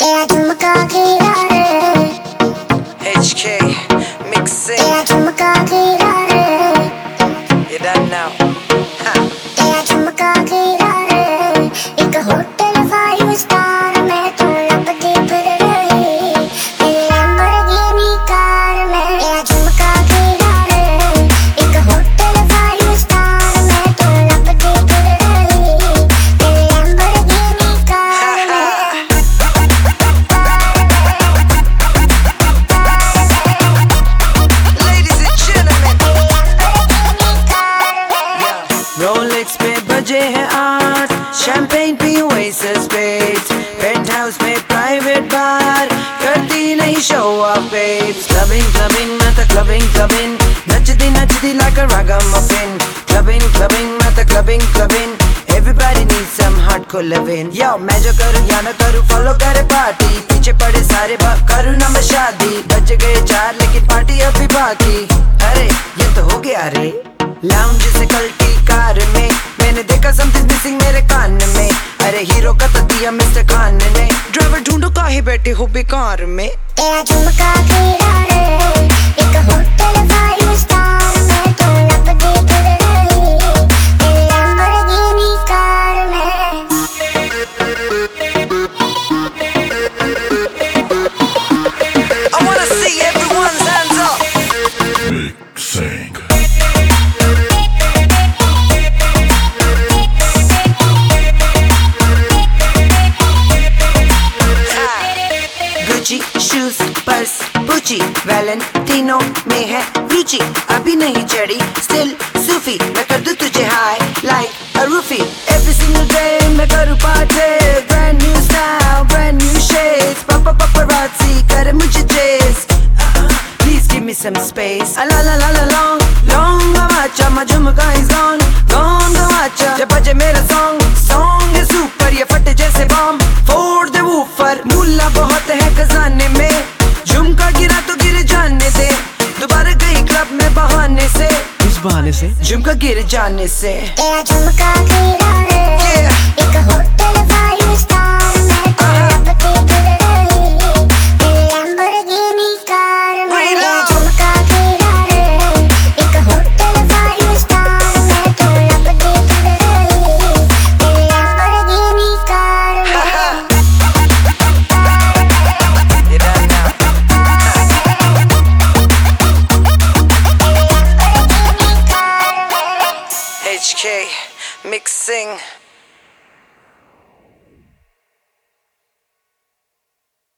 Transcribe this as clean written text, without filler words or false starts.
HK mixing. You done now. एक hotel 5 star में तो लपटी फिर रही लैम्बोर्गिनी कार में झुमका गिरा रे। एक होटल 5 स्टार में तो लपटी फिर रही लैम्बोर्गिनी कार में। Ladies and gentlemen, Rolex पे बजे हैं 8, शैंपेन पी ओएसिस बेब्स, पेंटहाउस में प्राइवेट बार, करती नहीं शो ऑफ बेब्स। क्लबिंग मैं तो क्लबिंग, नचती like a ragamuffin। Clubbing मैं तो clubbing, everybody needs some hardcore living। Yo मैं जो करूँ या न करूँ फॉलो करे पार्टी, पीछे पड़े सारे करूँ ना मैं शादी। बज गए 4 लेकिन पार्टी अभी बाकी, अरे ये तो हो गया रे। लाउंज से कल्टी कार में मैंने देखा समथिंग मिसिंग मेरे कान में, अरे हीरो का तो दिया मिस्टर खान ने। ड्राइवर ढूंढो काहे बैठे हो बेकार में। झुमका गिरा रे। एक होटल 5 स्टार में तो लपटी फिर रही लैम्बोर्गिनी कार में। I wanna see everyone's hands up. Mixing. Gucci shoes purse Gucci Valentino में है रुचि, अभी नहीं चढ़ी स्टिल सूफी। मैं कर दूं तुझे high like a roofie. Every single day मैं करूँ party, brand new style brand new shades, paparazzi करे मुझे chase। Please give me some space। La la la la long गवाचा my झुमका is gone गवाचा। जब बजे मेरा song है सुपर, ये फटे जैसे बॉम्ब फोड़ दे वूफर। मुल्ला बहुत है खजाने में, झुमका गिरा तो गिर जाने दे। दोबारा गई क्लब में बहाने से, इस बहाने से झुमका गिर जाने से। झुमका गिरा रे।